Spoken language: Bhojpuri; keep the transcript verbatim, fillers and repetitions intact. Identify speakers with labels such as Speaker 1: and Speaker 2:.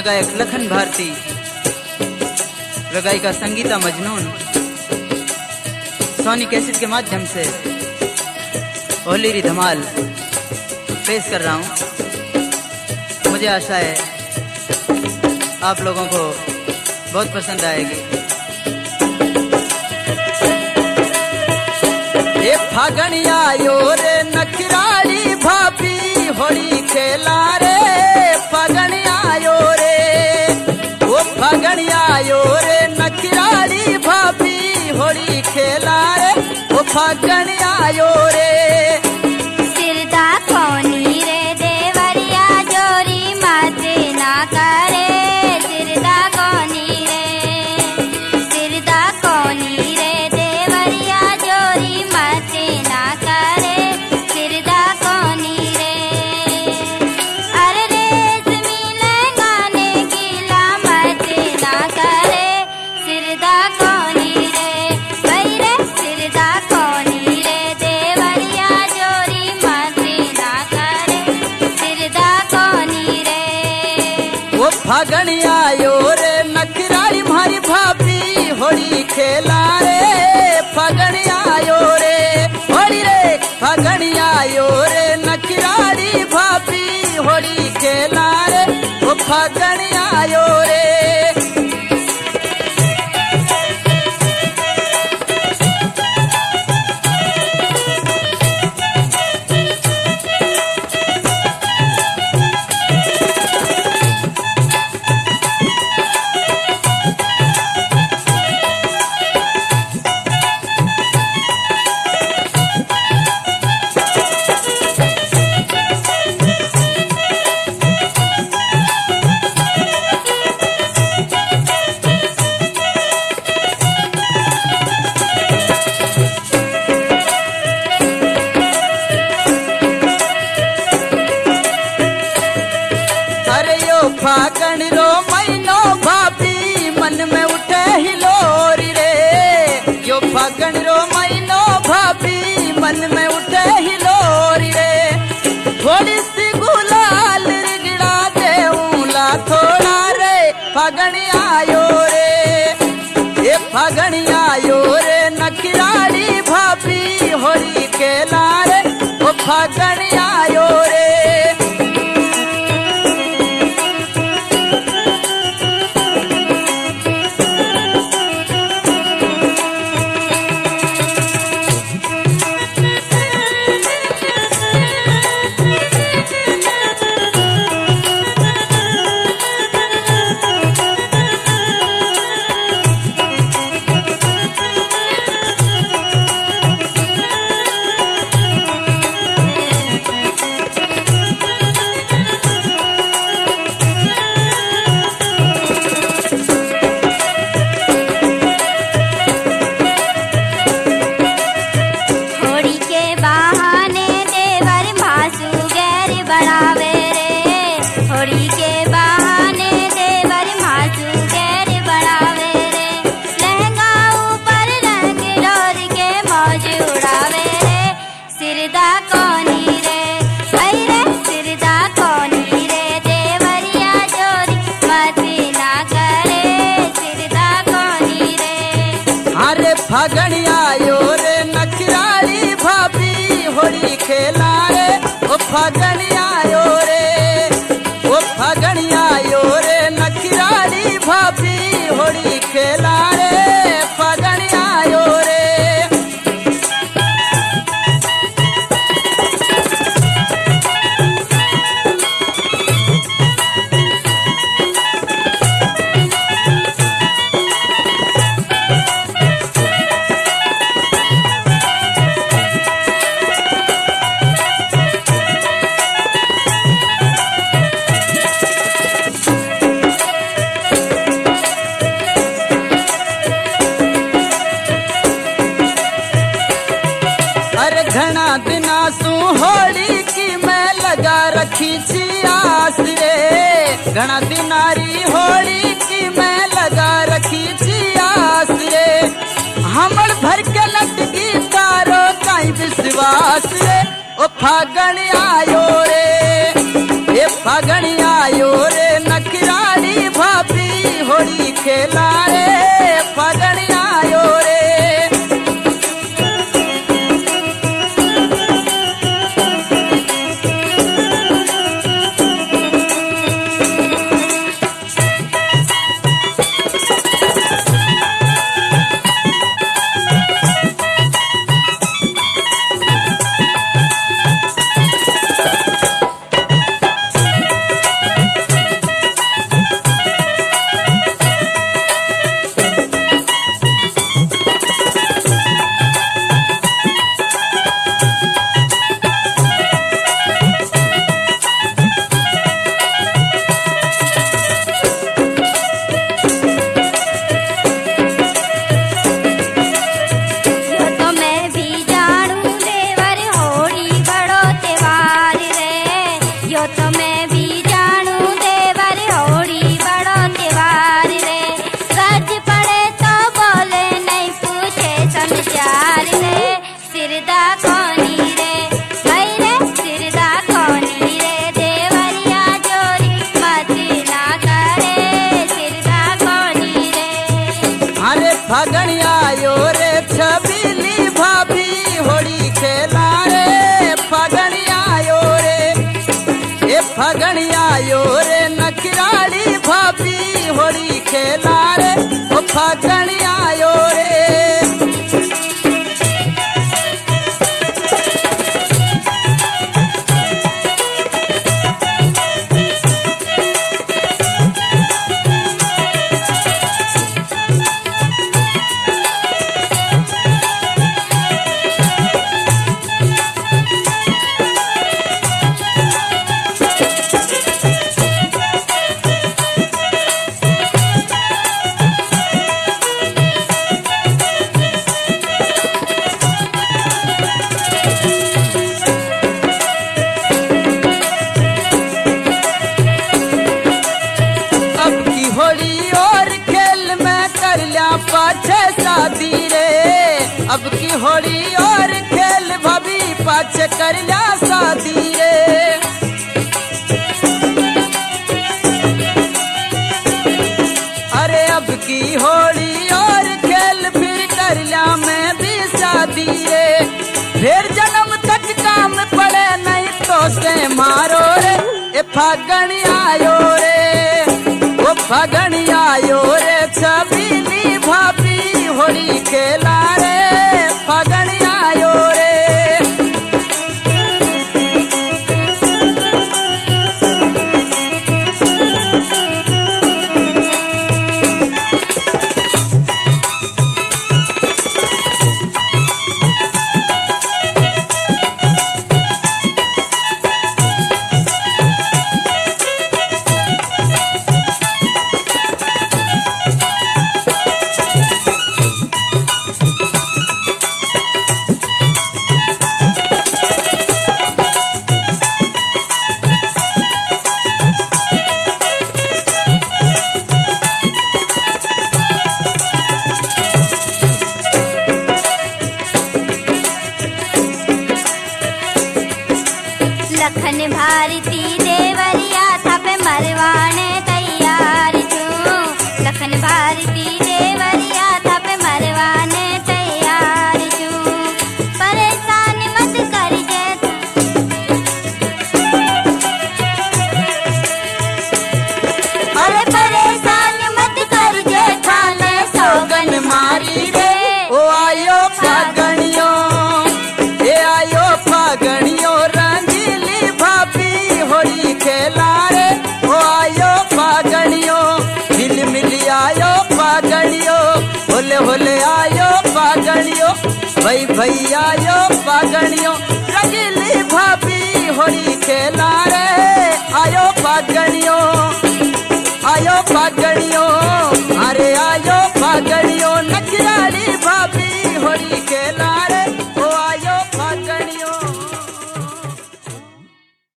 Speaker 1: गायक लखन भारती व गायिका संगीता मजनून सोनी कैसेट के माध्यम से होली री धमाल पेश कर रहा हूँ। मुझे आशा है आप लोगों को बहुत पसंद आएगी। ये फागण आयो रे नखराली भाभी होली खेला रे, फागण आयो रे, वो फागण आयो रे नखराली भाभी होली खेला रे, वो फागण आयो रे।
Speaker 2: सिरदा कोनी रे देवरिया जोरी माते ना करे, सिरदा कोनी रे, सिरदा कोनी रे देवरिया जोरी माते ना करे, सिरदा कोनी रे। अरे रेशमी लहंगाने गीला माते ना करे, सिरदा कोनी रे, भाई रे सिरदा कोनी रे देवरिया जोरी माते ना करे, सिरदा कोनी रे।
Speaker 1: वो फागण आयो रे नखराली मारी भाभी होली खेला रे, फागण आयो रे होली रे, फागण आयो रे नखराली भाभी होली खेला रे, वो फागण आयो रे। फागण रो महीनो भाभी मन में उठे हिलोरी रे, यो फागण रो महीनो भाभी मन में उठे हिलोरी रे। थोड़ी सी गुलाल रिगड़ा देऊला थोड़ा रे, फागण आयो रे, ये फागण आयो रे नखराली भाभी होली खेला रे, वो फागण आयो रे। फागण आयो रे नखराली भाभी होली खेला रे, ओ फागण आयो रे, ओ फागण आयो रे नखराली भाभी होली खेला रे, फागण आयो रे। घना दिना सू होली की मैं लगा रखी छी आस रे, घना दिनारी होली की मैं लगा रखी छी आस रे। हमर भर के लटकी तारो काई विश्वास रे, ओ फागण आयो रे, ये फागण आयो रे नखराली खेला रे फगणी आयो रे। फगणी आयो रे छबीली भाभी होली खेला रे फगणी आयो रे। ए फगणी आयो रे नखराली भाभी होली खेला रे ओ फगणी आयो रे। पाछे शादी रे अब की होली और खेल भाभी पाछे कर लिया शादी रे। अरे अब की होली और खेल फिर कर लिया मैं भी शादी रे। फिर जन्म तक काम पड़े नहीं तो से मारो रे ए फगणी आयो रे ओ फगणी आयो रे छबीली भाभी होली खेला रे फगणी आयो रे।
Speaker 2: लखन भारती देवरिया था पे मरवाने तैयार छू। लखन भारती देवरिया था पे मरवाने तैयार छू। परेशान मत कर जे अरे परेशान मत कर जे थाने सौगन मारी रे
Speaker 1: ओ आयो फगणियो ए आयो फगणियो होली खेला रे ओ आयो फगणियो मिल मिल आयो फगणियो होले होले आयो फगणियो भई भई आयो फगणियो रंगीली भाभी होली खेला रे आयो फगणियो आयो फगणियो अरे आयो फगणियो नखराली भाभी होली